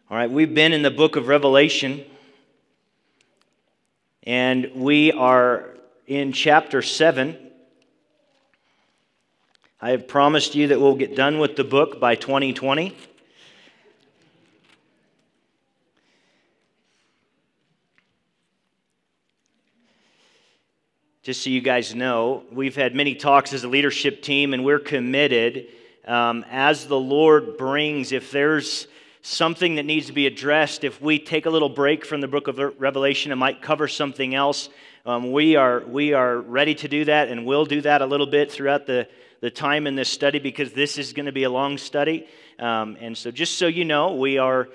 All right, we've been in the book of Revelation, and we are in chapter 7. I have promised you that we'll get done with the book by 2020. Just so you guys know, we've had many talks as a leadership team, and we're committed as the Lord brings, if there's something that needs to be addressed, if we take a little break from the book of Revelation and might cover something else, we are ready to do that, and we'll do that a little bit throughout the time in this study, because this is going to be a long study. And so just so you know, we're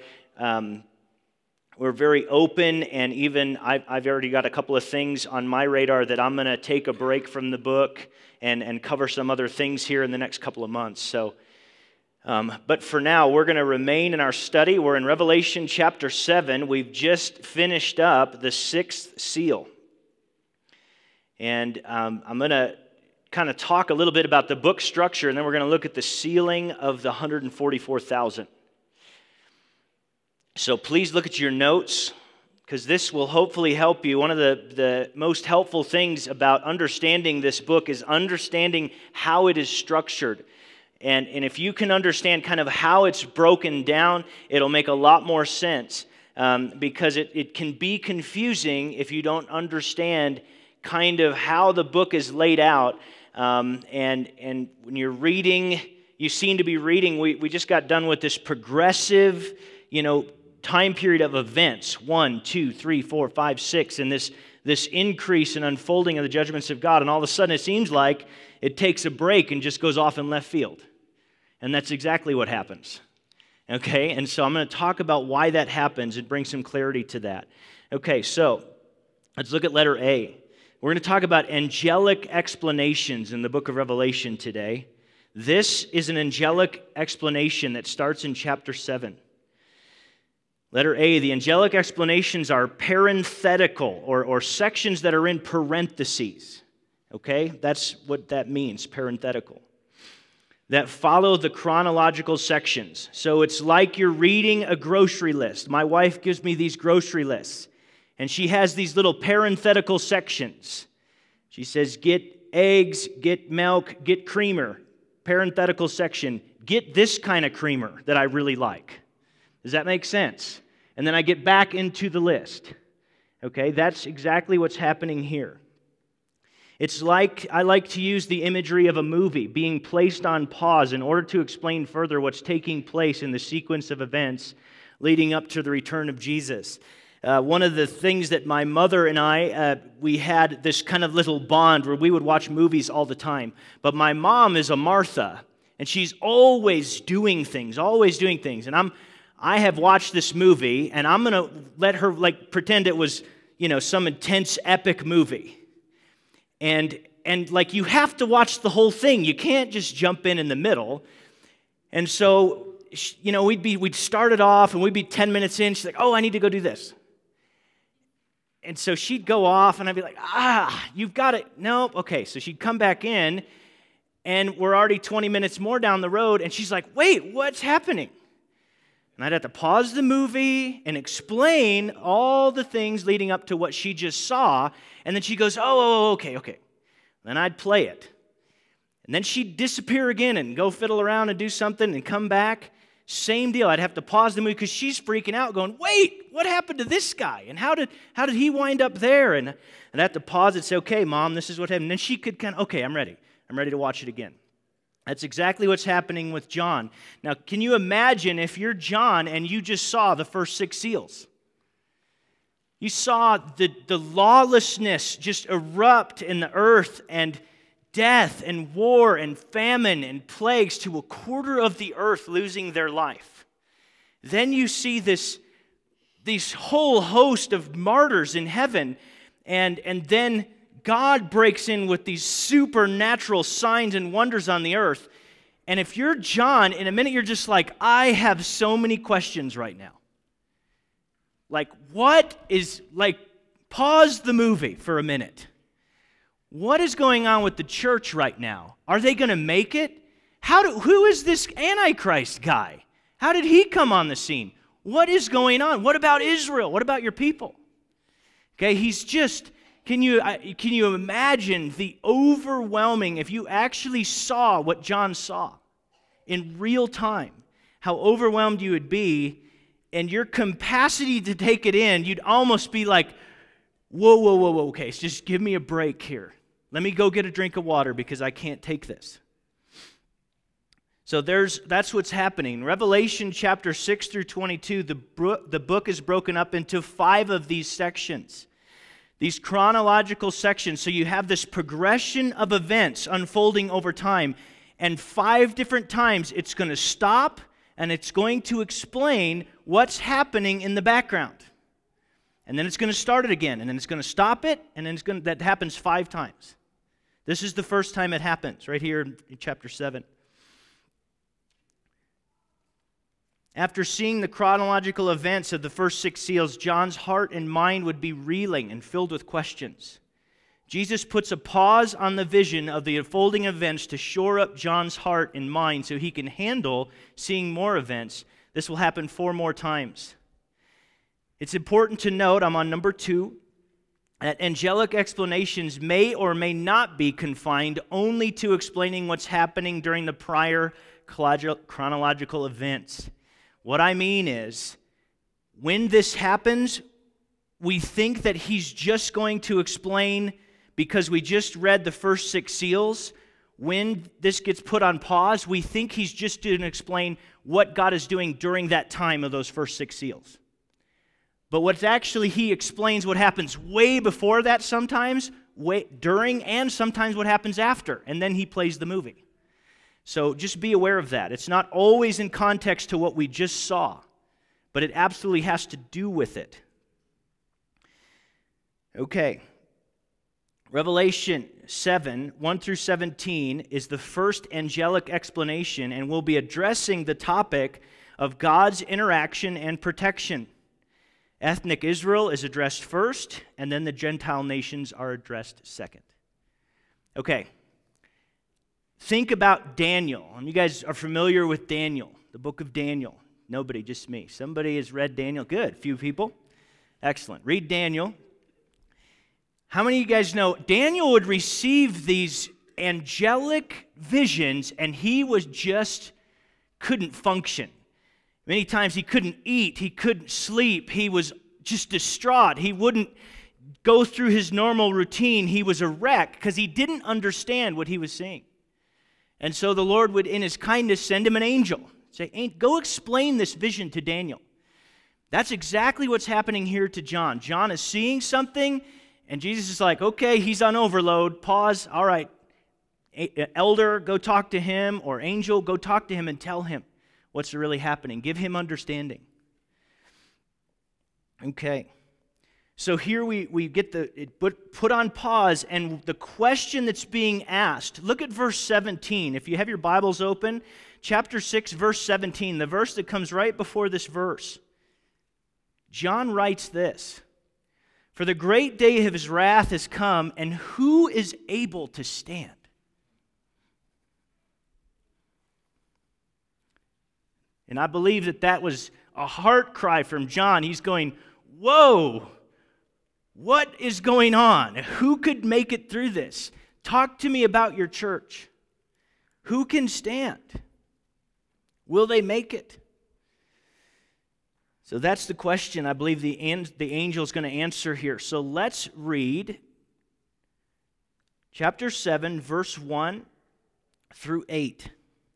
very open, and even I've already got a couple of things on my radar that I'm going to take a break from the book and cover some other things here in the next couple of months. So, but for now, we're going to remain in our study. We're in Revelation chapter 7. We've just finished up the sixth seal. And I'm going to kind of talk a little bit about the book structure, and then we're going to look at the sealing of the 144,000. So please look at your notes, because this will hopefully help you. One of the most helpful things about understanding this book is understanding how it is structured. And if you can understand kind of how it's broken down, it'll make a lot more sense, because it can be confusing if you don't understand kind of how the book is laid out. And when you're reading, you seem to be reading, we just got done with this progressive, time period of events, 1, 2, 3, 4, 5, 6, and this increase and unfolding of the judgments of God, and all of a sudden it seems like it takes a break and just goes off in left field. And that's exactly what happens. Okay, and so I'm going to talk about why that happens and bring some clarity to that. Okay, so let's look at letter A. We're going to talk about angelic explanations in the book of Revelation today. This is an angelic explanation that starts in chapter 7. Letter A, the angelic explanations are parenthetical, or sections that are in parentheses. Okay, that's what that means, parenthetical. That follow the chronological sections. So it's like you're reading a grocery list. My wife gives me these grocery lists, and she has these little parenthetical sections. She says, get eggs, get milk, get creamer. Parenthetical section, get this kind of creamer that I really like. Does that make sense? And then I get back into the list. Okay, that's exactly what's happening here. It's like, I like to use the imagery of a movie being placed on pause in order to explain further what's taking place in the sequence of events leading up to the return of Jesus. One of the things that my mother and I, we had this kind of little bond where we would watch movies all the time. But my mom is a Martha, and she's always doing things. And I have watched this movie, and I'm going to let her pretend it was, some intense epic movie. And you have to watch the whole thing. You can't just jump in the middle. And so, we'd start it off, and we'd be 10 minutes in. She's like, oh, I need to go do this. And so she'd go off, and I'd be like, you've got it. Nope. Okay, so she'd come back in, and we're already 20 minutes more down the road, and she's like, wait, what's happening? And I'd have to pause the movie and explain all the things leading up to what she just saw. And then she goes, okay. Then I'd play it. And then she'd disappear again and go fiddle around and do something and come back. Same deal. I'd have to pause the movie because she's freaking out going, wait, what happened to this guy? And how did he wind up there? And I'd have to pause and say, okay, Mom, this is what happened. And then she could okay, I'm ready. I'm ready to watch it again. That's exactly what's happening with John. Now, can you imagine if you're John and you just saw the first 6 seals? You saw the lawlessness just erupt in the earth, and death and war and famine and plagues to a quarter of the earth losing their life. Then you see this whole host of martyrs in heaven, and then God breaks in with these supernatural signs and wonders on the earth. And if you're John, in a minute you're just like, I have so many questions right now. Pause the movie for a minute. What is going on with the church right now? Are they going to make it? Who is this Antichrist guy? How did he come on the scene? What is going on? What about Israel? What about your people? Okay, he's just, can you imagine the overwhelming, if you actually saw what John saw in real time, how overwhelmed you would be, and your capacity to take it in, you'd almost be like, whoa, okay, so just give me a break here. Let me go get a drink of water because I can't take this. So that's what's happening. Revelation chapter 6 through 22, the book is broken up into 5 of these sections. These chronological sections, so you have this progression of events unfolding over time, and 5 different times it's going to stop and it's going to explain what's happening in the background. And then it's going to start it again, and then it's going to stop it, and then that happens 5 times. This is the first time it happens, right here in chapter 7. After seeing the chronological events of the first 6 seals, John's heart and mind would be reeling and filled with questions. Jesus puts a pause on the vision of the unfolding events to shore up John's heart and mind so he can handle seeing more events. This will happen 4 more times. It's important to note, I'm on number 2, that angelic explanations may or may not be confined only to explaining what's happening during the prior chronological events. What I mean is, when this happens, we think that he's just going to explain, because we just read the first 6 seals, when this gets put on pause, we think he's just going to explain what God is doing during that time of those first 6 seals. But what's actually, he explains what happens way before that sometimes, during, and sometimes what happens after, and then he plays the movie. So just be aware of that. It's not always in context to what we just saw, but it absolutely has to do with it. Okay. Revelation 7, 1 through 17 is the first angelic explanation, and we'll be addressing the topic of God's interaction and protection. Ethnic Israel is addressed first, and then the Gentile nations are addressed second. Okay. Think about Daniel. You guys are familiar with Daniel, the book of Daniel. Nobody, just me. Somebody has read Daniel? Good, few people. Excellent. Read Daniel. How many of you guys know Daniel would receive these angelic visions and he couldn't function. Many times he couldn't eat, he couldn't sleep, he was just distraught. He wouldn't go through his normal routine. He was a wreck because he didn't understand what he was seeing. And so the Lord would, in his kindness, send him an angel. Say, go explain this vision to Daniel. That's exactly what's happening here to John. John is seeing something, and Jesus is like, okay, he's on overload. Pause. All right. Elder, go talk to him, or angel, go talk to him and tell him what's really happening. Give him understanding. Okay. So here we get put on pause, and the question that's being asked, look at verse 17. If you have your Bibles open, chapter 6, verse 17, the verse that comes right before this verse. John writes this, "For the great day of his wrath has come, and who is able to stand?" And I believe that was a heart cry from John. He's going, whoa! What is going on? Who could make it through this? Talk to me about your church. Who can stand? Will they make it? So that's the question I believe the angel is going to answer here. So let's read chapter 7, verse 1 through 8.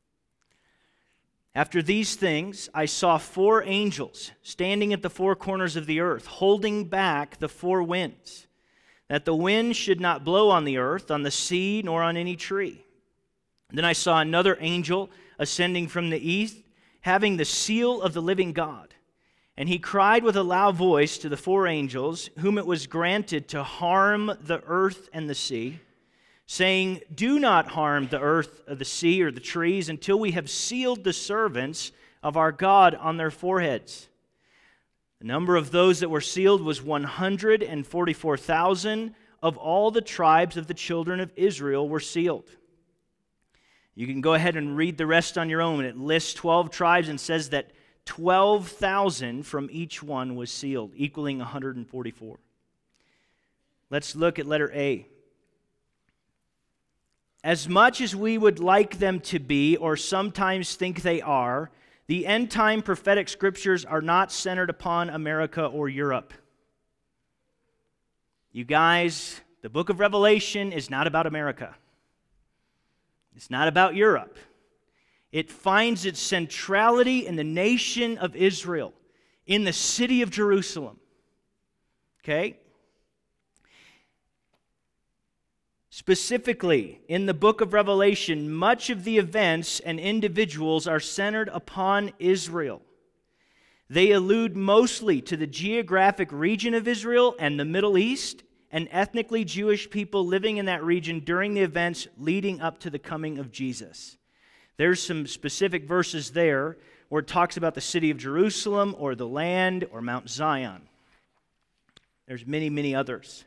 After these things, I saw 4 angels standing at the 4 corners of the earth, holding back the 4 winds, that the wind should not blow on the earth, on the sea, nor on any tree. Then I saw another angel ascending from the east, having the seal of the living God. And he cried with a loud voice to the 4 angels, whom it was granted to harm the earth and the sea, saying, "Do not harm the earth, or the sea, or the trees, until we have sealed the servants of our God on their foreheads." The number of those that were sealed was 144,000 of all the tribes of the children of Israel were sealed. You can go ahead and read the rest on your own. It lists 12 tribes and says that 12,000 from each one was sealed, equaling 144. Let's look at letter A. As much as we would like them to be, or sometimes think they are, the end-time prophetic scriptures are not centered upon America or Europe. You guys, the book of Revelation is not about America. It's not about Europe. It finds its centrality in the nation of Israel, in the city of Jerusalem. Okay? Specifically, in the book of Revelation, much of the events and individuals are centered upon Israel. They allude mostly to the geographic region of Israel and the Middle East and ethnically Jewish people living in that region during the events leading up to the coming of Jesus. There's some specific verses there where it talks about the city of Jerusalem or the land or Mount Zion. There's many, many others.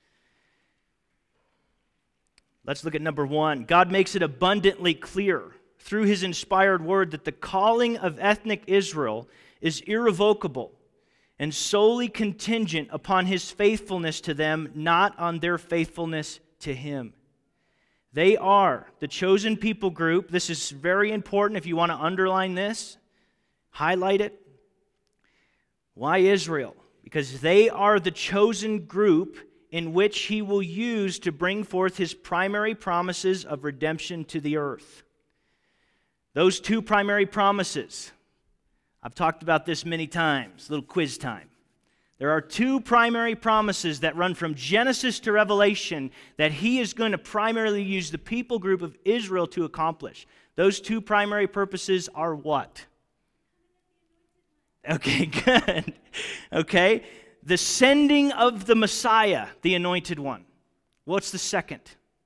Let's look at number 1. God makes it abundantly clear through His inspired word that the calling of ethnic Israel is irrevocable and solely contingent upon His faithfulness to them, not on their faithfulness to Him. They are the chosen people group. This is very important if you want to underline this, highlight it. Why Israel? Because they are the chosen group in which He will use to bring forth His primary promises of redemption to the earth. Those two primary promises, I've talked about this many times, a little quiz time. There are two primary promises that run from Genesis to Revelation that He is going to primarily use the people group of Israel to accomplish. Those two primary purposes are what? Okay, good. Okay. The sending of the Messiah, the Anointed One. What's the second?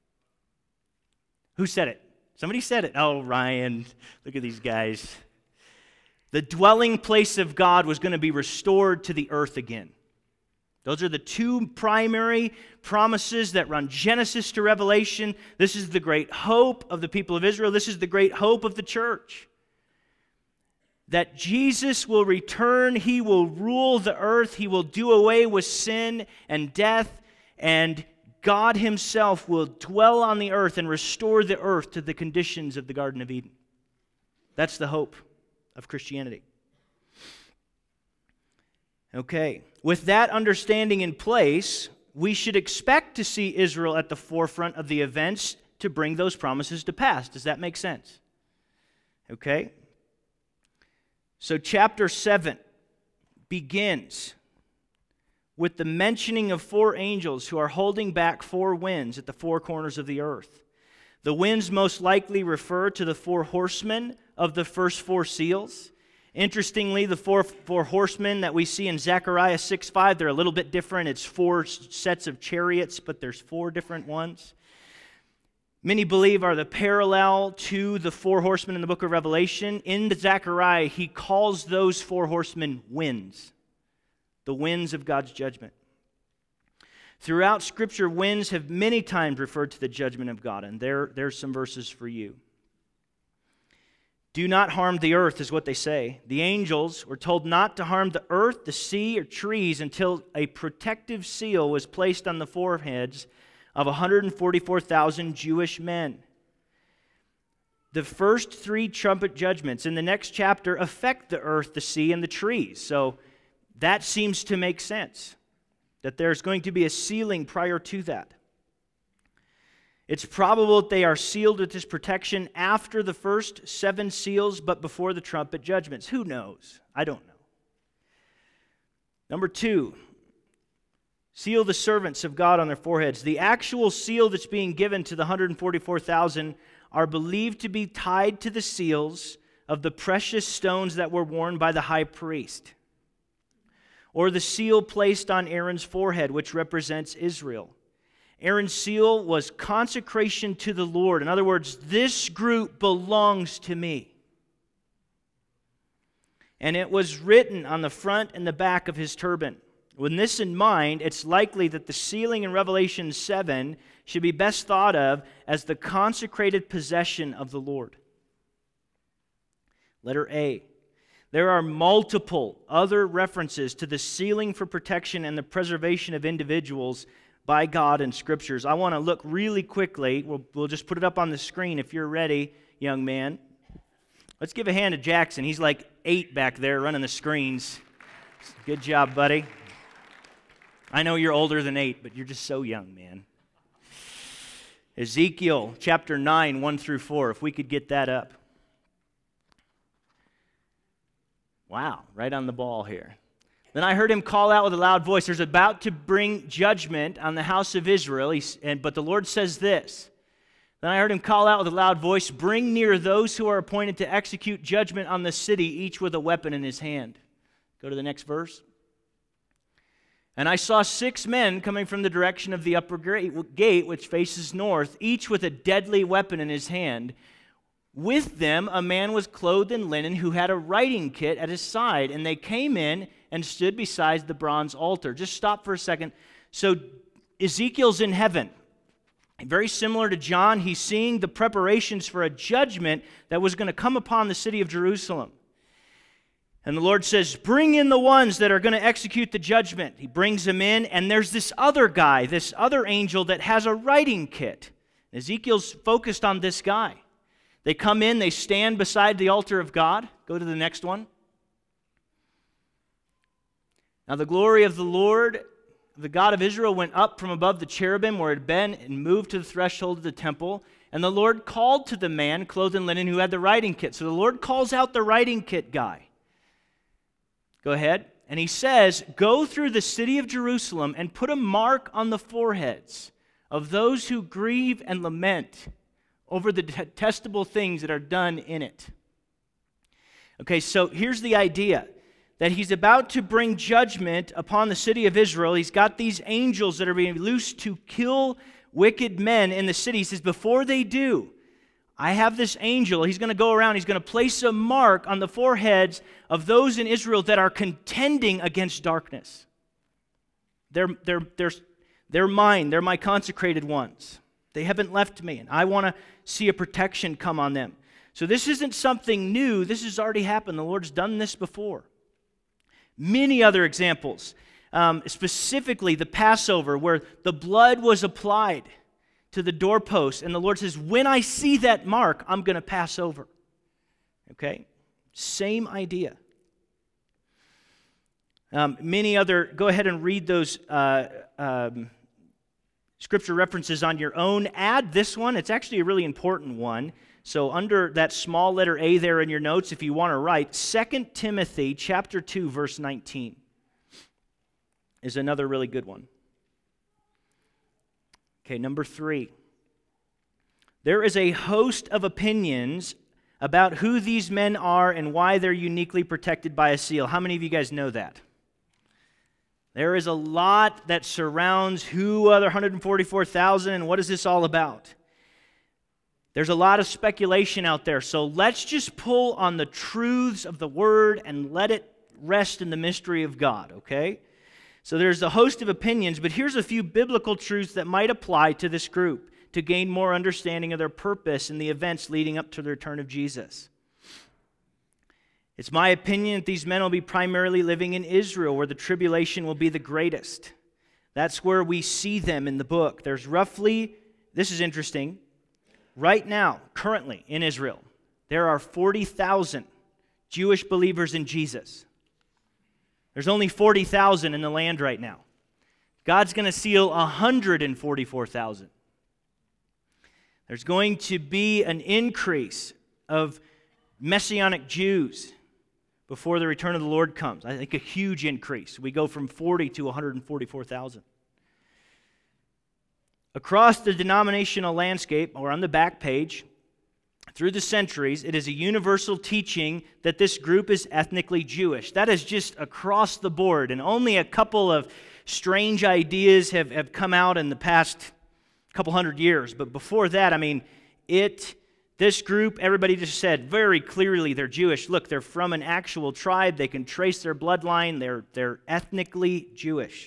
Who said it? Somebody said it. Oh, Ryan, look at these guys. The dwelling place of God was going to be restored to the earth again. Those are the two primary promises that run Genesis to Revelation. This is the great hope of the people of Israel. This is the great hope of the church. That Jesus will return, He will rule the earth, He will do away with sin and death, and God Himself will dwell on the earth and restore the earth to the conditions of the Garden of Eden. That's the hope of Christianity. Okay, with that understanding in place, we should expect to see Israel at the forefront of the events to bring those promises to pass. Does that make sense? Okay. So chapter 7 begins with the mentioning of 4 angels who are holding back 4 winds at the 4 corners of the earth. The winds most likely refer to the 4 horsemen of the first 4 seals. Interestingly, the four horsemen that we see in Zechariah 6:5, they're a little bit different. It's 4 sets of chariots, but there's 4 different ones. Many believe are the parallel to the 4 horsemen in the book of Revelation. In Zechariah, he calls those 4 horsemen winds, the winds of God's judgment. Throughout Scripture, winds have many times referred to the judgment of God, and there's some verses for you. Do not harm the earth, is what they say. The angels were told not to harm the earth, the sea, or trees until a protective seal was placed on the foreheads of 144,000 Jewish men. The first 3 trumpet judgments in the next chapter affect the earth, the sea, and the trees. So that seems to make sense, that there's going to be a sealing prior to that. It's probable that they are sealed with this protection after the first 7 seals, but before the trumpet judgments. Who knows? I don't know. Number 2, seal the servants of God on their foreheads. The actual seal that's being given to the 144,000 are believed to be tied to the seals of the precious stones that were worn by the high priest, or the seal placed on Aaron's forehead, which represents Israel. Aaron's seal was consecration to the Lord. In other words, this group belongs to me. And it was written on the front and the back of his turban. With this in mind, it's likely that the sealing in Revelation 7 should be best thought of as the consecrated possession of the Lord. Letter A. There are multiple other references to the sealing for protection and the preservation of individuals by God in Scriptures. I want to look really quickly. We'll just put it up on the screen if you're ready, young man. Let's give a hand to Jackson. He's like 8 back there running the screens. Good job, buddy. I know you're older than 8, but you're just so young, man. Ezekiel chapter 9, 1 through 4, if we could get that up. Wow, right on the ball here. Then I heard him call out with a loud voice, there's about to bring judgment on the house of Israel, but the Lord says this. Then I heard him call out with a loud voice, bring near those who are appointed to execute judgment on the city, each with a weapon in his hand. Go to the next verse. And I saw 6 men coming from the direction of the upper gate, which faces north, each with a deadly weapon in his hand. With them a man was clothed in linen who had a writing kit at his side, and they came in and stood beside the bronze altar. Just stop for a second. So Ezekiel's in heaven. Very similar to John, he's seeing the preparations for a judgment that was going to come upon the city of Jerusalem. And the Lord says, bring in the ones that are going to execute the judgment. He brings them in, and there's this other guy, this other angel that has a writing kit. Ezekiel's focused on this guy. They come in, they stand beside the altar of God. Go to the next one. Now the glory of the Lord, the God of Israel, went up from above the cherubim where it had been and moved to the threshold of the temple. And the Lord called to the man clothed in linen who had the writing kit. So the Lord calls out the writing kit guy. Go ahead. And he says, go through the city of Jerusalem and put a mark on the foreheads of those who grieve and lament over the detestable things that are done in it. Okay, so here's the idea. That he's about to bring judgment upon the city of Israel. He's got these angels that are being loosed to kill wicked men in the city. He says, before they do, I have this angel. He's going to go around. He's going to place a mark on the foreheads of those in Israel that are contending against darkness. They're mine. They're my consecrated ones. They haven't left me, and I want to see a protection come on them. So this isn't something new. This has already happened. The Lord's done this before. Many other examples, specifically the Passover, where the blood was applied to the doorpost, and the Lord says, when I see that mark, I'm going to pass over. Okay? Same idea. Many other, go ahead and read those scripture references on your own. Add this one. It's actually a really important one. So under that small letter A there in your notes, if you want to write, 2 Timothy chapter 2, verse 19 is another really good one. Okay, number 3. There is a host of opinions about who these men are and why they're uniquely protected by a seal. How many of you guys know that? There is a lot that surrounds who are the 144,000 and what is this all about? There's a lot of speculation out there, so let's just pull on the truths of the Word and let it rest in the mystery of God, okay? So there's a host of opinions, but here's a few biblical truths that might apply to this group to gain more understanding of their purpose in the events leading up to the return of Jesus. It's my opinion that these men will be primarily living in Israel, where the tribulation will be the greatest. That's where we see them in the book. There's roughly, this is interesting, right now, currently in Israel, there are 40,000 Jewish believers in Jesus. There's only 40,000 in the land right now. God's going to seal 144,000. There's going to be an increase of Messianic Jews before the return of the Lord comes. I think a huge increase. We go from 40 to 144,000. Across the denominational landscape, or on the back page, through the centuries, it is a universal teaching that this group is ethnically Jewish. That is just across the board, and only a couple of strange ideas have come out in the past couple hundred years. But before that, I mean, this group, everybody just said very clearly they're Jewish. Look, they're from an actual tribe. They can trace their bloodline. They're ethnically Jewish.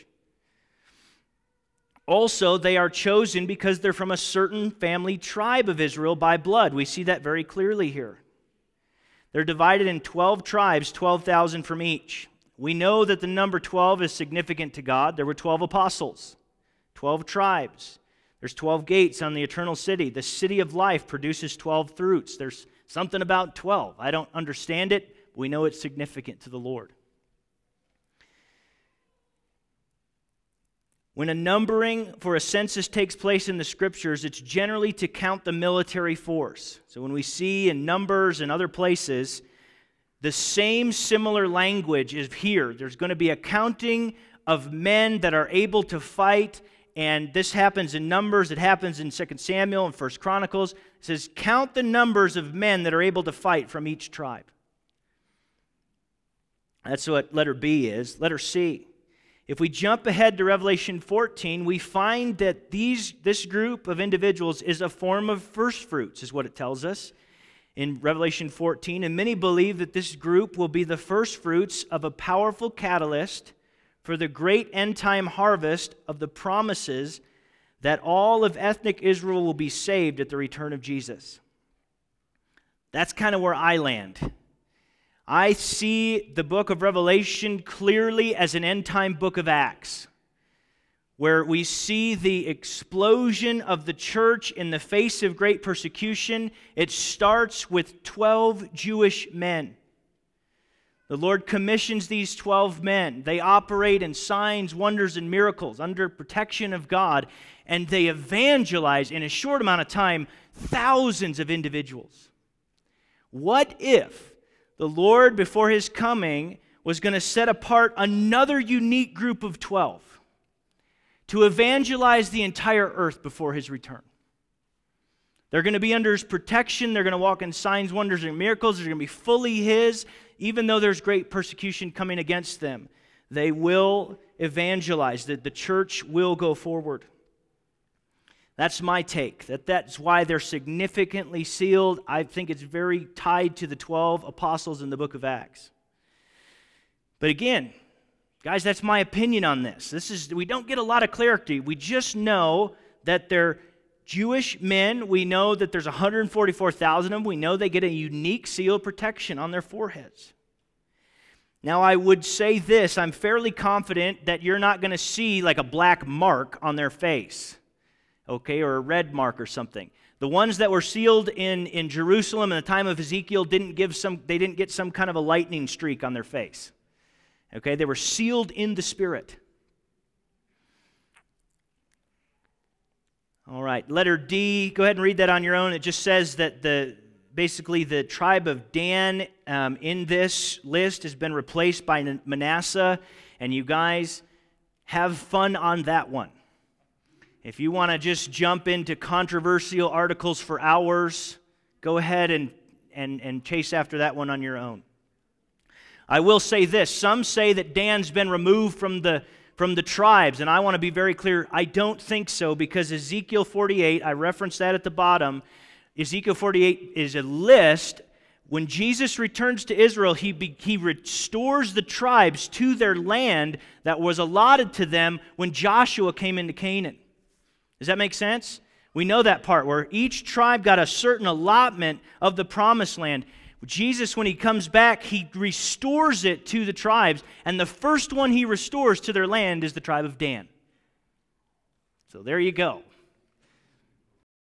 Also, they are chosen because they're from a certain family tribe of Israel by blood. We see that very clearly here. They're divided in 12 tribes, 12,000 from each. We know that the number 12 is significant to God. There were 12 apostles, 12 tribes. There's 12 gates on the eternal city. The city of life produces 12 fruits. There's something about 12. I don't understand it, but we know it's significant to the Lord. When a numbering for a census takes place in the Scriptures, it's generally to count the military force. So when we see in Numbers and other places, the same similar language is here. There's going to be a counting of men that are able to fight, and this happens in Numbers. It happens in 2 Samuel and 1 Chronicles. It says, count the numbers of men that are able to fight from each tribe. That's what letter B is. Letter C. If we jump ahead to Revelation 14, we find that this group of individuals is a form of first fruits, is what it tells us in Revelation 14. And many believe that this group will be the first fruits of a powerful catalyst for the great end-time harvest of the promises that all of ethnic Israel will be saved at the return of Jesus. That's kind of where I land. I see the book of Revelation clearly as an end-time book of Acts, where we see the explosion of the church in the face of great persecution. It starts with 12 Jewish men. The Lord commissions these 12 men. They operate in signs, wonders, and miracles under protection of God, and they evangelize in a short amount of time thousands of individuals. What if the Lord, before His coming, was going to set apart another unique group of 12 to evangelize the entire earth before His return? They're going to be under His protection. They're going to walk in signs, wonders, and miracles. They're going to be fully His. Even though there's great persecution coming against them, they will evangelize. That the church will go forward. That's my take. That's why they're significantly sealed. I think it's very tied to the 12 apostles in the book of Acts. But again, guys, that's my opinion on this. We don't get a lot of clarity. We just know that they're Jewish men. We know that there's 144,000 of them. We know they get a unique seal of protection on their foreheads. Now, I would say this. I'm fairly confident that you're not going to see like a black mark on their face, okay, or a red mark or something. The ones that were sealed in Jerusalem in the time of Ezekiel didn't get some kind of a lightning streak on their face. Okay, they were sealed in the Spirit. All right, letter D, go ahead and read that on your own. It just says that basically the tribe of Dan in this list has been replaced by Manasseh, and you guys have fun on that one. If you want to just jump into controversial articles for hours, go ahead and chase after that one on your own. I will say this. Some say that Dan's been removed from the tribes, and I want to be very clear. I don't think so, because Ezekiel 48, I referenced that at the bottom. Ezekiel 48 is a list. When Jesus returns to Israel, he restores the tribes to their land that was allotted to them when Joshua came into Canaan. Does that make sense? We know that part where each tribe got a certain allotment of the promised land. Jesus, when He comes back, He restores it to the tribes, and the first one He restores to their land is the tribe of Dan. So there you go.